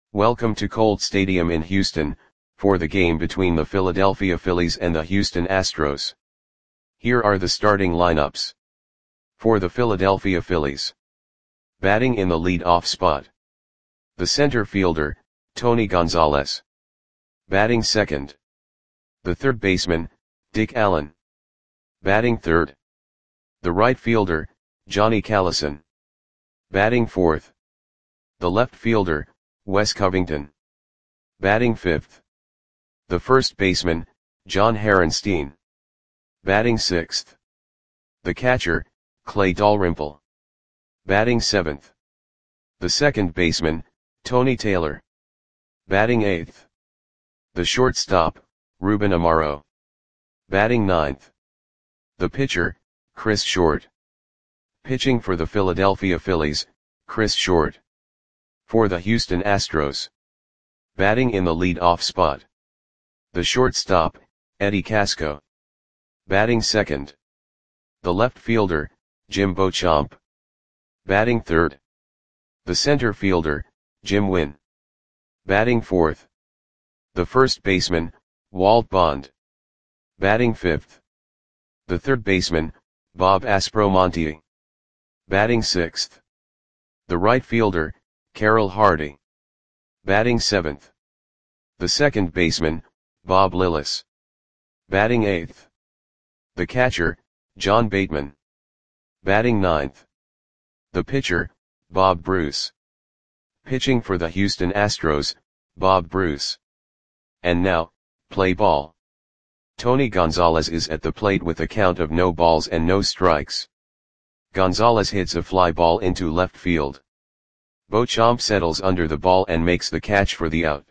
Welcome to Colt Stadium in Houston, for the game between the Philadelphia Phillies and the Houston Astros. Here are the starting lineups. For the Philadelphia Phillies. Batting in the lead-off spot. The center fielder, Tony Gonzalez. Batting second. The third baseman, Dick Allen. Batting third. The right fielder, Johnny Callison. Batting fourth. The left fielder, Wes Covington. Batting fifth. The first baseman, John Harenstein. Batting sixth. The catcher, Clay Dalrymple. Batting seventh. The second baseman, Tony Taylor. Batting eighth. The shortstop, Ruben Amaro. Batting ninth. The pitcher, Chris Short. Pitching for the Philadelphia Phillies, Chris Short. For the Houston Astros. Batting in the lead-off spot. The shortstop, Eddie Casco. Batting second. The left fielder, Jim Beauchamp. Batting third. The center fielder, Jim Wynn. Batting fourth. The first baseman, Walt Bond. Batting fifth. The third baseman, Bob Aspromonte. Batting sixth. The right fielder, Carroll Hardy. Batting seventh. The second baseman, Bob Lillis. Batting eighth. The catcher, John Bateman. Batting ninth. The pitcher, Bob Bruce. Pitching for the Houston Astros, Bob Bruce. And now, play ball. Tony Gonzalez is at the plate with a count of no balls and no strikes. Gonzalez hits a fly ball into left field. Beauchamp settles under the ball and makes the catch for the out.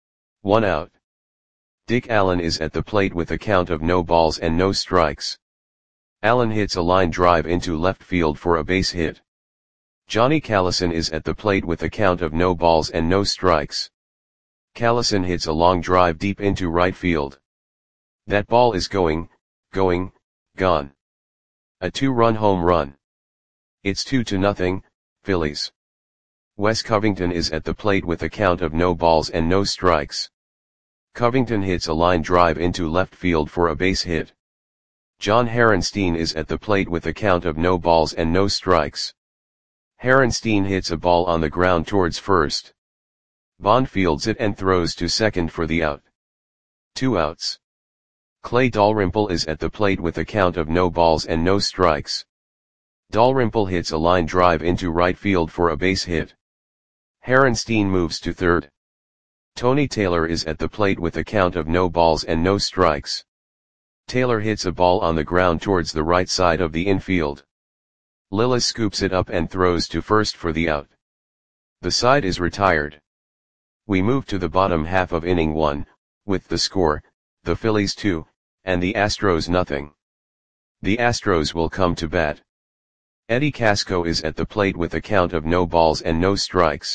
1 out. Dick Allen is at the plate with a count of no balls and no strikes. Allen hits a line drive into left field for a base hit. Johnny Callison is at the plate with a count of no balls and no strikes. Callison hits a long drive deep into right field. That ball is gone. A 2-run home run. It's 2-0, Phillies. Wes Covington is at the plate with a count of no balls and no strikes. Covington hits a line drive into left field for a base hit. John Harenstein is at the plate with a count of no balls and no strikes. Harenstein hits a ball on the ground towards first. Bond fields it and throws to second for the out. 2 outs. Clay Dalrymple is at the plate with a count of no balls and no strikes. Dalrymple hits a line drive into right field for a base hit. Harenstein moves to third. Tony Taylor is at the plate with a count of no balls and no strikes. Taylor hits a ball on the ground towards the right side of the infield. Lillis scoops it up and throws to first for the out. The side is retired. We move to the bottom half of inning 1, with the score, the Phillies 2, and the Astros nothing. The Astros will come to bat. Eddie Casco is at the plate with a count of no balls and no strikes.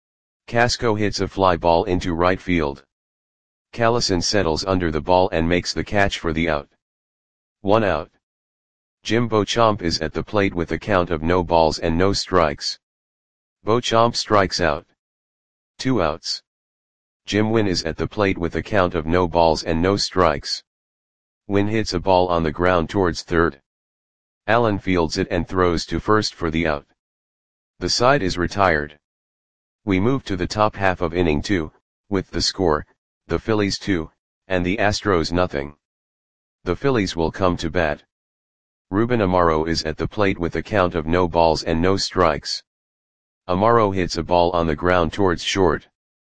Casco hits a fly ball into right field. Callison settles under the ball and makes the catch for the out. 1 out. Jim Beauchamp is at the plate with a count of no balls and no strikes. Beauchamp strikes out. 2 outs. Jim Wynn is at the plate with a count of no balls and no strikes. Wynn hits a ball on the ground towards third. Allen fields it and throws to first for the out. The side is retired. We move to the top half of inning 2, with the score, the Phillies 2, and the Astros nothing. The Phillies will come to bat. Ruben Amaro is at the plate with a count of no balls and no strikes. Amaro hits a ball on the ground towards short.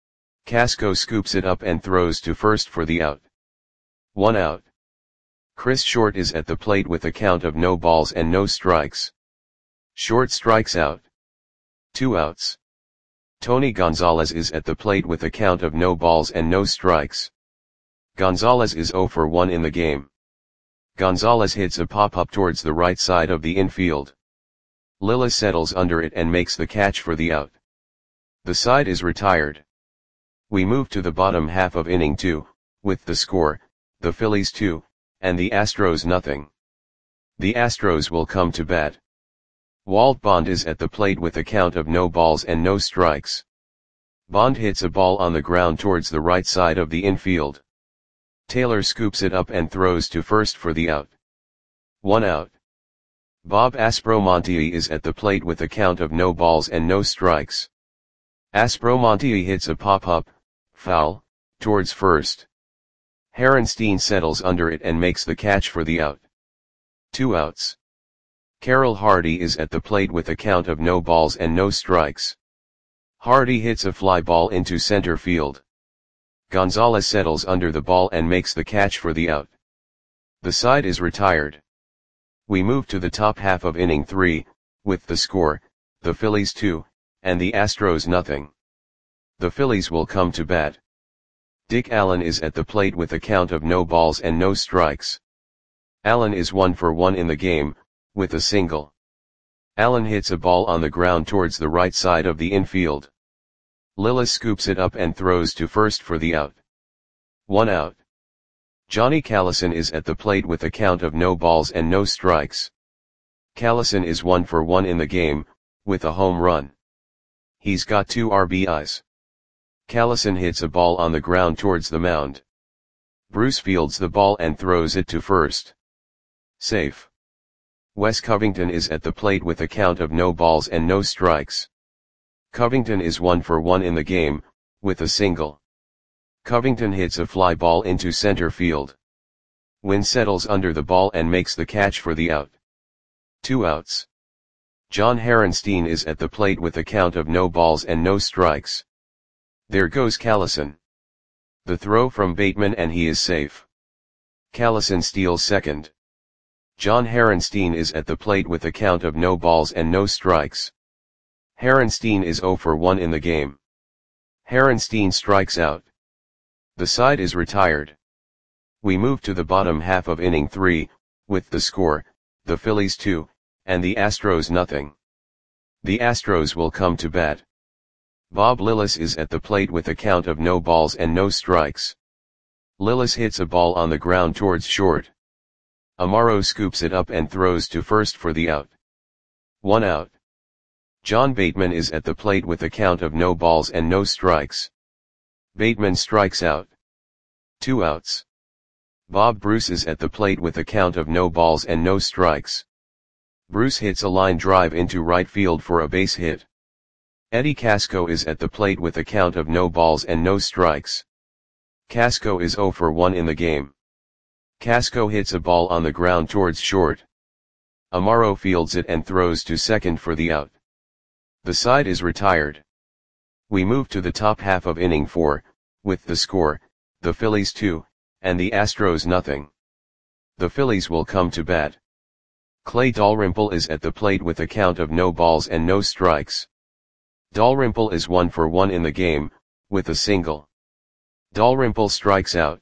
Casco scoops it up and throws to first for the out. 1 out. Chris Short is at the plate with a count of no balls and no strikes. Short strikes out. 2 outs. Tony Gonzalez is at the plate with a count of no balls and no strikes. Gonzalez is 0 for 1 in the game. Gonzalez hits a pop-up towards the right side of the infield. Lillis settles under it and makes the catch for the out. The side is retired. We move to the bottom half of inning 2, with the score, the Phillies 2, and the Astros nothing. The Astros will come to bat. Walt Bond is at the plate with a count of no balls and no strikes. Bond hits a ball on the ground towards the right side of the infield. Taylor scoops it up and throws to first for the out. 1 out. Bob Aspromonte is at the plate with a count of no balls and no strikes. Aspromonte hits a pop-up, foul, towards first. Herenstein settles under it and makes the catch for the out. 2 outs. Carroll Hardy is at the plate with a count of no balls and no strikes. Hardy hits a fly ball into center field. Gonzalez settles under the ball and makes the catch for the out. The side is retired. We move to the top half of inning 3, with the score, the Phillies 2, and the Astros nothing. The Phillies will come to bat. Dick Allen is at the plate with a count of no balls and no strikes. Allen is 1 for 1 in the game, with a single. Allen hits a ball on the ground towards the right side of the infield. Lillis scoops it up and throws to first for the out. 1 out. Johnny Callison is at the plate with a count of no balls and no strikes. Callison is 1 for 1 in the game, with a home run. He's got 2 RBIs. Callison hits a ball on the ground towards the mound. Bruce fields the ball and throws it to first. Safe. Wes Covington is at the plate with a count of no balls and no strikes. Covington is 1 for 1 in the game, with a single. Covington hits a fly ball into center field. Wynn settles under the ball and makes the catch for the out. 2 outs. John Herenstein is at the plate with a count of no balls and no strikes. There goes Callison. The throw from Bateman and he is safe. Callison steals second. John Herenstein is at the plate with a count of no balls and no strikes. Herenstein is 0 for 1 in the game. Herenstein strikes out. The side is retired. We move to the bottom half of inning 3, with the score, the Phillies 2, and the Astros nothing. The Astros will come to bat. Bob Lillis is at the plate with a count of no balls and no strikes. Lillis hits a ball on the ground towards short. Amaro scoops it up and throws to first for the out. 1 out. John Bateman is at the plate with a count of no balls and no strikes. Bateman strikes out. 2 outs. Bob Bruce is at the plate with a count of no balls and no strikes. Bruce hits a line drive into right field for a base hit. Eddie Casco is at the plate with a count of no balls and no strikes. Casco is 0 for 1 in the game. Casco hits a ball on the ground towards short. Amaro fields it and throws to second for the out. The side is retired. We move to the top half of inning 4, with the score, the Phillies 2, and the Astros nothing. The Phillies will come to bat. Clay Dalrymple is at the plate with a count of no balls and no strikes. Dalrymple is 1 for 1 in the game, with a single. Dalrymple strikes out.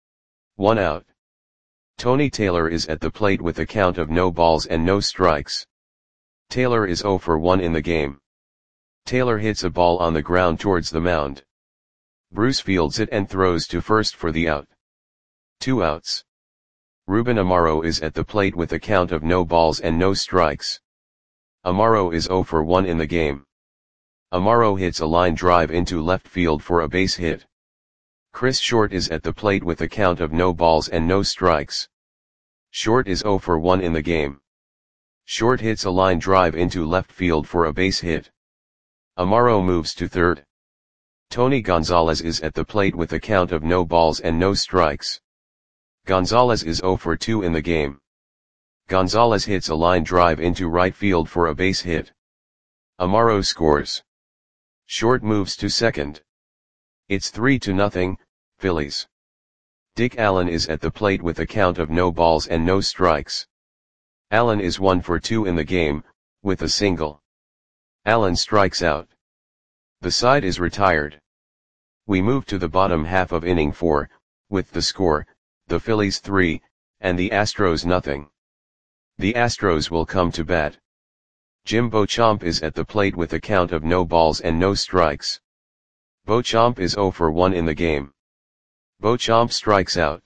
1 out. Tony Taylor is at the plate with a count of no balls and no strikes. Taylor is 0 for 1 in the game. Taylor hits a ball on the ground towards the mound. Bruce fields it and throws to first for the out. 2 outs. Ruben Amaro is at the plate with a count of no balls and no strikes. Amaro is 0 for 1 in the game. Amaro hits a line drive into left field for a base hit. Chris Short is at the plate with a count of no balls and no strikes. Short is 0 for 1 in the game. Short hits a line drive into left field for a base hit. Amaro moves to third. Tony Gonzalez is at the plate with a count of no balls and no strikes. Gonzalez is 0 for 2 in the game. Gonzalez hits a line drive into right field for a base hit. Amaro scores. Short moves to second. It's 3-0, Phillies. Dick Allen is at the plate with a count of no balls and no strikes. Allen is 1 for 2 in the game, with a single. Allen strikes out. The side is retired. We move to the bottom half of inning 4, with the score, the Phillies 3, and the Astros nothing. The Astros will come to bat. Jim Beauchamp is at the plate with a count of no balls and no strikes. Beauchamp is 0 for 1 in the game. Beauchamp strikes out.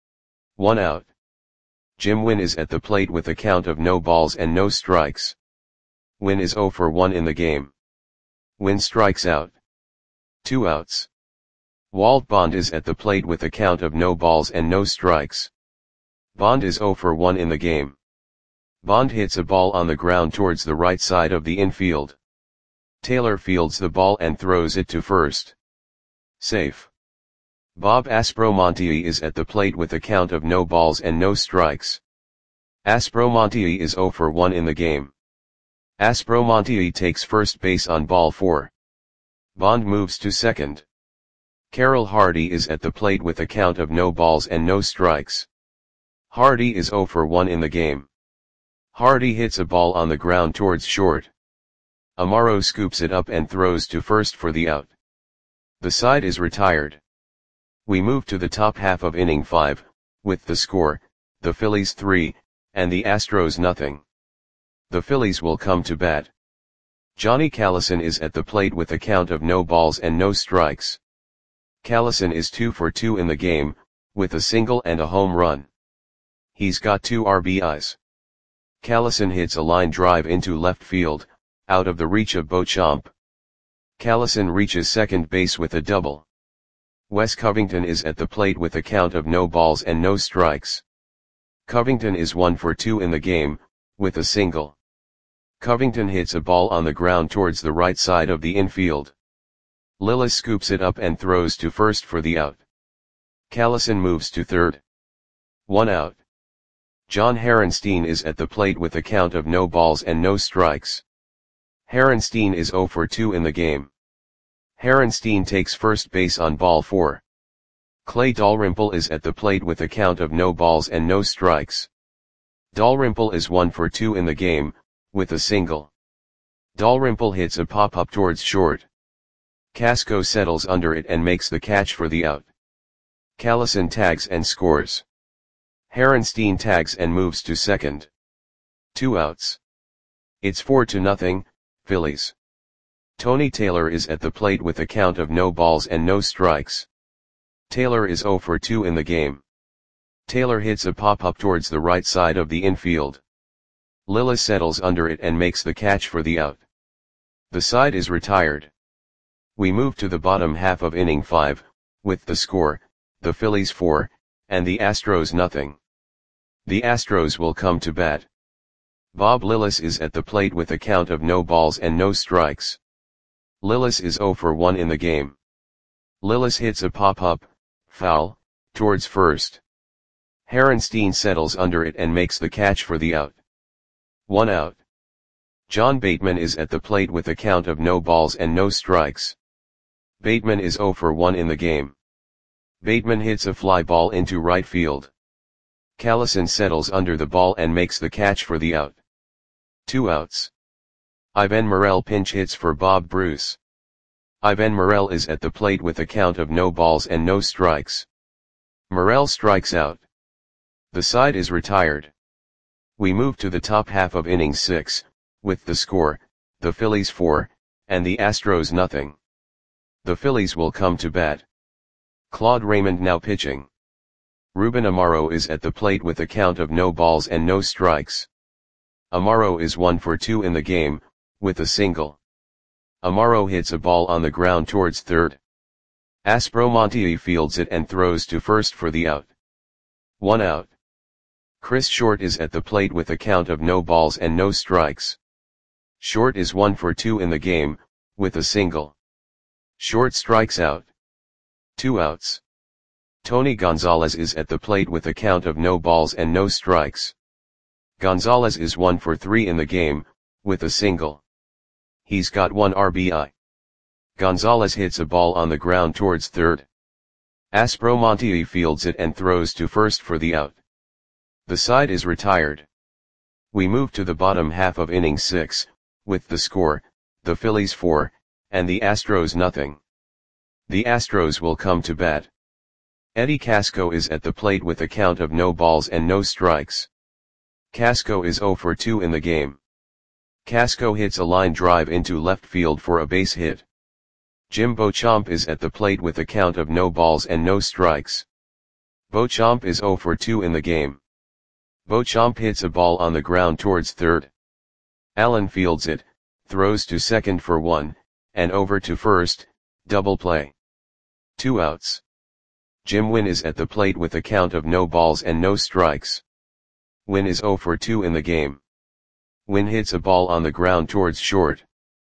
1 out. Jim Wynn is at the plate with a count of no balls and no strikes. Wynn is 0 for 1 in the game. Wynn strikes out. 2 outs. Walt Bond is at the plate with a count of no balls and no strikes. Bond is 0 for 1 in the game. Bond hits a ball on the ground towards the right side of the infield. Taylor fields the ball and throws it to first. Safe. Bob Aspromonte is at the plate with a count of no balls and no strikes. Aspromonte is 0 for 1 in the game. Aspromonte takes first base on ball 4. Bond moves to second. Carroll Hardy is at the plate with a count of no balls and no strikes. Hardy is 0 for 1 in the game. Hardy hits a ball on the ground towards short. Amaro scoops it up and throws to first for the out. The side is retired. We move to the top half of inning 5, with the score, the Phillies 3, and the Astros nothing. The Phillies will come to bat. Johnny Callison is at the plate with a count of no balls and no strikes. Callison is 2 for 2 in the game, with a single and a home run. He's got 2 RBIs. Callison hits a line drive into left field, out of the reach of Beauchamp. Callison reaches second base with a double. Wes Covington is at the plate with a count of no balls and no strikes. Covington is 1 for 2 in the game, with a single. Covington hits a ball on the ground towards the right side of the infield. Lillis scoops it up and throws to first for the out. Callison moves to third. 1 out. John Harenstein is at the plate with a count of no balls and no strikes. Harenstein is 0 for 2 in the game. Harenstein takes first base on ball 4. Clay Dalrymple is at the plate with a count of no balls and no strikes. Dalrymple is 1 for 2 in the game, with a single. Dalrymple hits a pop-up towards short. Casco settles under it and makes the catch for the out. Callison tags and scores. Harenstein tags and moves to second. 2 outs. It's 4-0, Phillies. Tony Taylor is at the plate with a count of no balls and no strikes. Taylor is 0 for 2 in the game. Taylor hits a pop-up towards the right side of the infield. Lillis settles under it and makes the catch for the out. The side is retired. We move to the bottom half of inning 5, with the score, the Phillies 4, and the Astros nothing. The Astros will come to bat. Bob Lillis is at the plate with a count of no balls and no strikes. Lillis is 0 for 1 in the game. Lillis hits a pop-up, foul, towards first. Harenstein settles under it and makes the catch for the out. 1 out. John Bateman is at the plate with a count of no balls and no strikes. Bateman is 0 for 1 in the game. Bateman hits a fly ball into right field. Callison settles under the ball and makes the catch for the out. 2 outs. Ivan Morel pinch hits for Bob Bruce. Ivan Morel is at the plate with a count of no balls and no strikes. Morel strikes out. The side is retired. We move to the top half of inning 6, with the score, the Phillies 4, and the Astros nothing. The Phillies will come to bat. Claude Raymond now pitching. Ruben Amaro is at the plate with a count of no balls and no strikes. Amaro is 1 for 2 in the game, with a single. Amaro hits a ball on the ground towards third. Aspromonte fields it and throws to first for the out. 1 out. Chris Short is at the plate with a count of no balls and no strikes. Short is 1 for 2 in the game, with a single. Short strikes out. 2 outs. Tony Gonzalez is at the plate with a count of no balls and no strikes. Gonzalez is 1 for 3 in the game, with a single. He's got 1 RBI. Gonzalez hits a ball on the ground towards third. Aspromonte fields it and throws to first for the out. The side is retired. We move to the bottom half of inning 6, with the score, the Phillies 4, and the Astros nothing. The Astros will come to bat. Eddie Casco is at the plate with a count of no balls and no strikes. Casco is 0 for 2 in the game. Casco hits a line drive into left field for a base hit. Jim Beauchamp is at the plate with a count of no balls and no strikes. Beauchamp is 0 for 2 in the game. Beauchamp hits a ball on the ground towards third. Allen fields it, throws to second for 1, and over to first, Double play. 2 outs. Jim Wynn is at the plate with a count of no balls and no strikes. Wynn is 0 for 2 in the game. Wynn hits a ball on the ground towards short.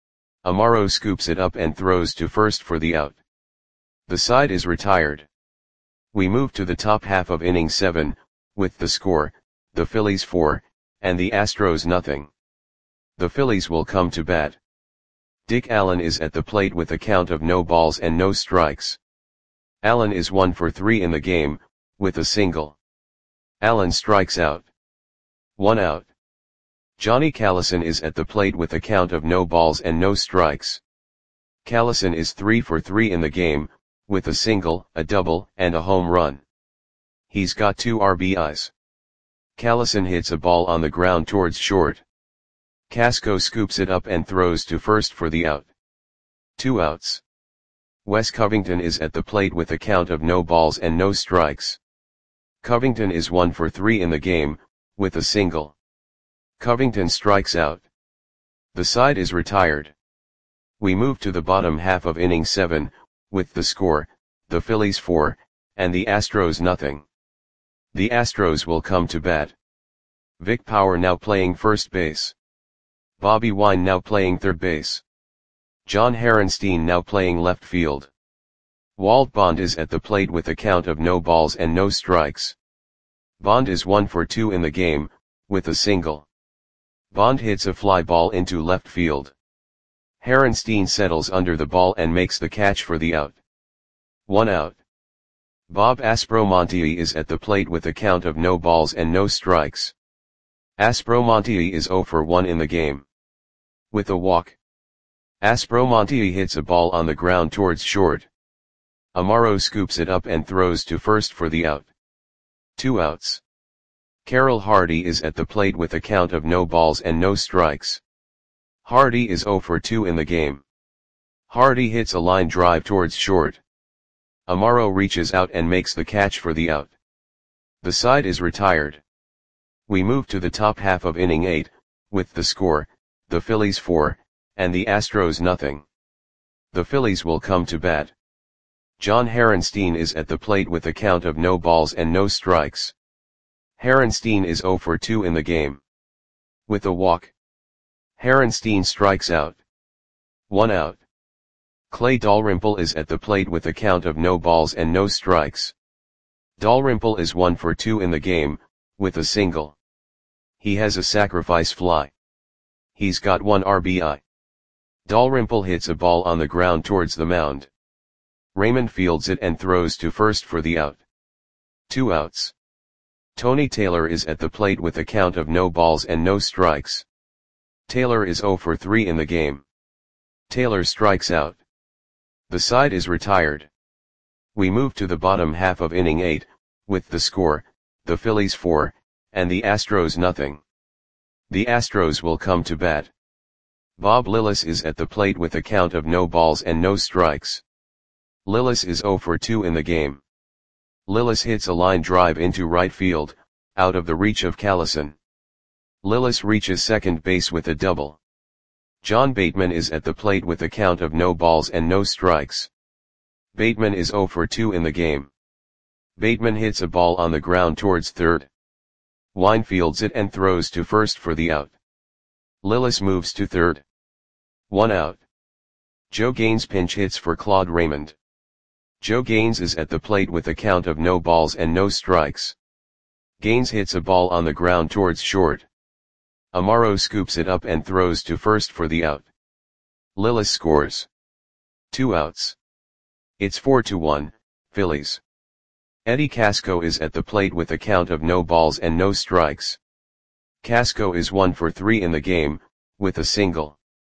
Amaro scoops it up and throws to first for the out. The side is retired. We move to the top half of inning 7, with the score, the Phillies 4, and the Astros nothing. The Phillies will come to bat. Dick Allen is at the plate with a count of no balls and no strikes. Allen is 1 for 3 in the game, with a single. Allen strikes out. 1 out. Johnny Callison is at the plate with a count of no balls and no strikes. Callison is 3 for 3 in the game, with a single, a double, and a home run. He's got 2 RBIs. Callison hits a ball on the ground towards short. Casco scoops it up and throws to first for the out. 2 outs. Wes Covington is at the plate with a count of no balls and no strikes. Covington is 1 for 3 in the game, with a single. Covington strikes out. The side is retired. We move to the bottom half of inning 7, with the score, the Phillies 4, and the Astros nothing. The Astros will come to bat. Vic Power now playing first base. Bobby Wine now playing third base. John Harenstein now playing left field. Walt Bond is at the plate with a count of no balls and no strikes. Bond is 1 for 2 in the game, with a single. Bond hits a fly ball into left field. Harenstein settles under the ball and makes the catch for the out. 1 out. Bob Aspromonte is at the plate with a count of no balls and no strikes. Aspromonte is 0 for 1 in the game. With a walk. Aspromonte hits a ball on the ground towards short. Amaro scoops it up and throws to first for the out. 2 outs. Carroll Hardy is at the plate with a count of no balls and no strikes. Hardy is 0 for 2 in the game. Hardy hits a line drive towards short. Amaro reaches out and makes the catch for the out. The side is retired. We move to the top half of inning 8, with the score, the Phillies 4, and the Astros nothing. The Phillies will come to bat. John Harenstein is at the plate with a count of no balls and no strikes. Harenstein is 0 for 2 in the game. With a walk. Harenstein strikes out. 1 out. Clay Dalrymple is at the plate with a count of no balls and no strikes. Dalrymple is 1 for 2 in the game, with a single. He has a sacrifice fly. He's got 1 RBI. Dalrymple hits a ball on the ground towards the mound. Raymond fields it and throws to first for the out. 2 outs. Tony Taylor is at the plate with a count of no balls and no strikes. Taylor is 0 for 3 in the game. Taylor strikes out. The side is retired. We move to the bottom half of inning 8, with the score, the Phillies 4, and the Astros nothing. The Astros will come to bat. Bob Lillis is at the plate with a count of no balls and no strikes. Lillis is 0 for 2 in the game. Lillis hits a line drive into right field, out of the reach of Callison. Lillis reaches second base with a double. John Bateman is at the plate with a count of no balls and no strikes. Bateman is 0 for 2 in the game. Bateman hits a ball on the ground towards third. Wine fields it and throws to first for the out. Lillis moves to third. 1 out. Joe Gaines pinch hits for Claude Raymond. Joe Gaines is at the plate with a count of no balls and no strikes. Gaines hits a ball on the ground towards short. Amaro scoops it up and throws to first for the out. Lillis scores. 2 outs. It's 4-1, Phillies. Eddie Casco is at the plate with a count of no balls and no strikes. Casco is 1 for 3 in the game, with a single.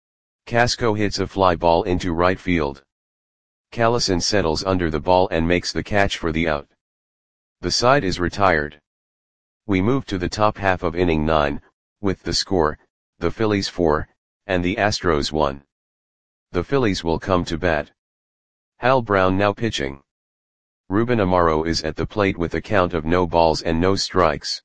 Casco hits a fly ball into right field. Callison settles under the ball and makes the catch for the out. The side is retired. We move to the top half of inning 9, with the score, the Phillies 4, and the Astros 1. The Phillies will come to bat. Hal Brown now pitching. Ruben Amaro is at the plate with a count of no balls and no strikes.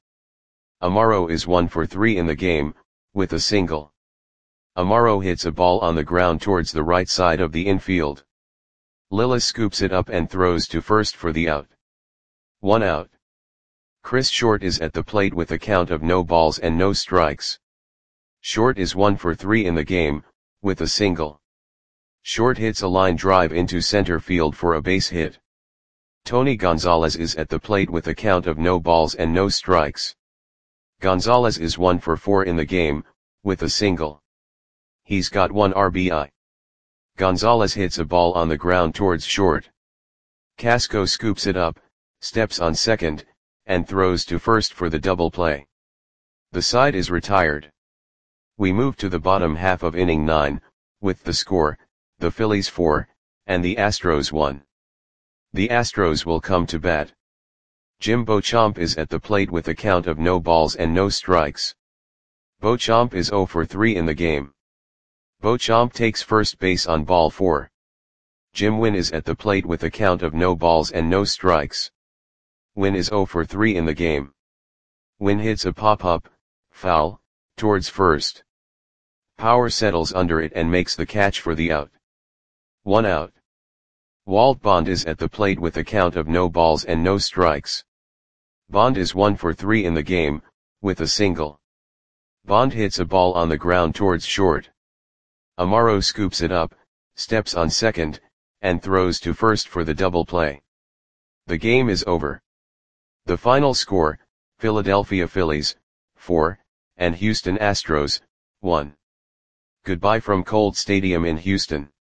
Amaro is 1 for 3 in the game, with a single. Amaro hits a ball on the ground towards the right side of the infield. Lillis scoops it up and throws to first for the out. 1 out. Chris Short is at the plate with a count of no balls and no strikes. Short is 1 for 3 in the game, with a single. Short hits a line drive into center field for a base hit. Tony Gonzalez is at the plate with a count of no balls and no strikes. Gonzalez is 1 for 4 in the game, with a single. He's got 1 RBI. Gonzalez hits a ball on the ground towards short. Casco scoops it up, steps on second, and throws to first for the double play. The side is retired. We move to the bottom half of inning 9, with the score, the Phillies 4, and the Astros 1. The Astros will come to bat. Jim Beauchamp is at the plate with a count of no balls and no strikes. Beauchamp is 0 for 3 in the game. Beauchamp takes first base on ball 4. Jim Wynn is at the plate with a count of no balls and no strikes. Wynn is 0 for 3 in the game. Wynn hits a pop-up, foul, towards first. Power settles under it and makes the catch for the out. 1 out. Walt Bond is at the plate with a count of no balls and no strikes. Bond is 1 for 3 in the game, with a single. Bond hits a ball on the ground towards short. Amaro scoops it up, steps on second, and throws to first for the double play. The game is over. The final score, Philadelphia Phillies, 4, and Houston Astros, 1. Goodbye from Colt Stadium in Houston.